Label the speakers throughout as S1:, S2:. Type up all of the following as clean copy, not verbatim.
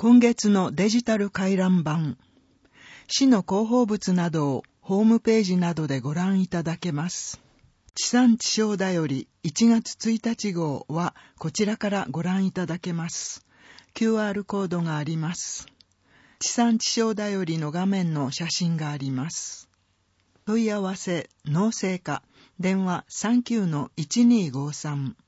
S1: 今月のデジタル回覧板、市の広報物などをホームページなどでご覧いただけます。地産地消だより1月1日号はこちらからご覧いただけます。QR コードがあります。地産地消だよりの画面の写真があります。問い合わせ、農政課、電話 39-1253。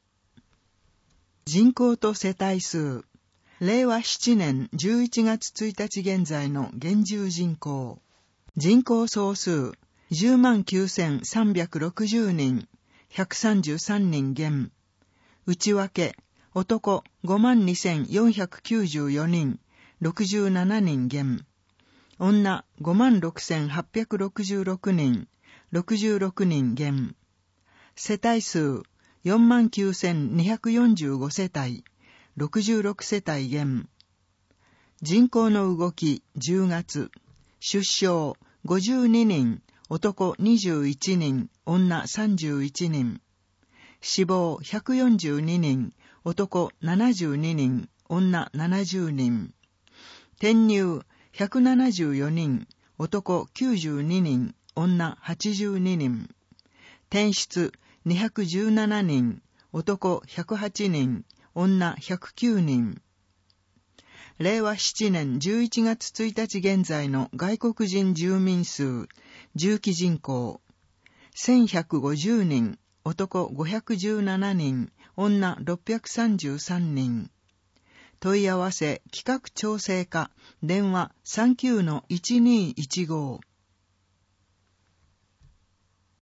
S1: 人口と世帯数。令和7年11月1日現在の現住人口。人口総数 109,360 人、133人減。内訳、男 52,494 人、67人減。女 56,866 人、66人減。世帯数 49,245 世帯、66世帯減。人口の動き10月。出生52人、男21人、女31人。死亡142人、男72人、女70人。転入174人、男92人、女82人。転出217人、男108人、女109人。令和7年11月1日現在の外国人住民数、住基人口。1150人、男517人、女633人。問い合わせ企画調整課、電話 39-1215。